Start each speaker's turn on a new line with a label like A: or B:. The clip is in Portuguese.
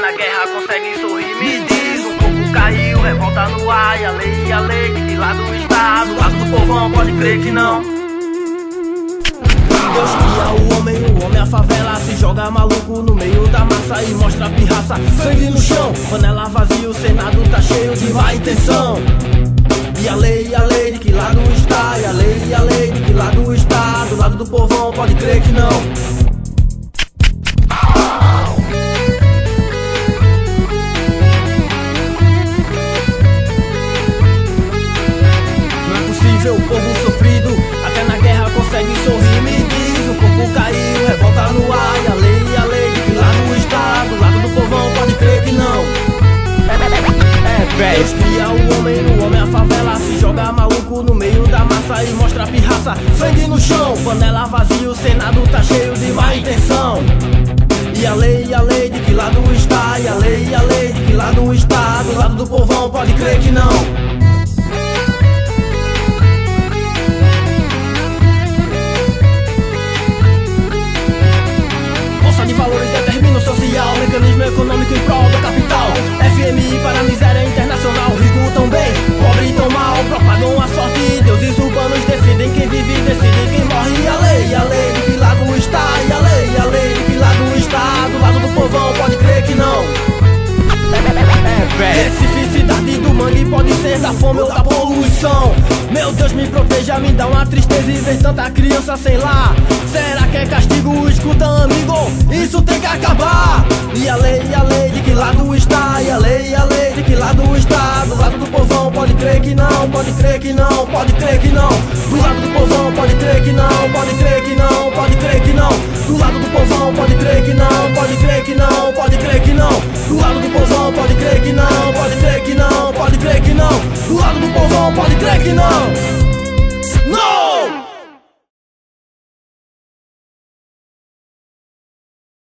A: na guerra consegue sorrir. Me diz, o povo caiu, revolta no ar. E a lei, de que lado está? Do lado do povão, pode crer que não. Deus cria o homem a favela. Se joga maluco no meio da massa e mostra pirraça. Sangue no chão, panela vazia, o Senado tá cheio de má intenção. E a lei, de que lado está? E a lei, de que lado está? Do lado do povão, pode crer que não. Não é possível, o povo sofrido até na guerra consegue sorrir. Me diz, o corpo caiu, revolta no ar. E a lei, de que lado está? Do lado do povão, pode crer que não. Deus cria o homem a favela. Se joga maluco no meio da massa e mostra pirraça. Sangue no chão, panela vazia, o Senado tá cheio de má intenção. E a lei, de que lado está? E a lei, de que lado está? Do lado do povão, pode crer que não. Bolsa de valores determina o social, mecanismo econômico em prol do capital. FMI para a miséria internacional, rico tão bem, pobre tão mal, propagam a sorte. Deuses urbanos decidem quem vive, decidem quem morre. E a lei, de que lado está? E a lei, de que lado está? Do lado do povão, pode crer que não. Especificidade do mangue pode ser da fome ou da poluição. Meu Deus, me proteja, me dá uma tristeza e ver tanta criança sem lar. Será que é castigo? Escuta, amigo, isso tem que acabar. E a lei, de que lado está? E a lei, de que lado está? Do lado do povão, pode crer que não, pode crer que não, pode crer que não. Do lado do povão, pode crer que não, pode crer que não, pode crer que não. Do lado do povão, pode crer que não, pode crer que não, pode crer que não. Do lado do povão, pode crer que não, pode crer que não, pode crer que não. Do lado do povão, pode crer que não.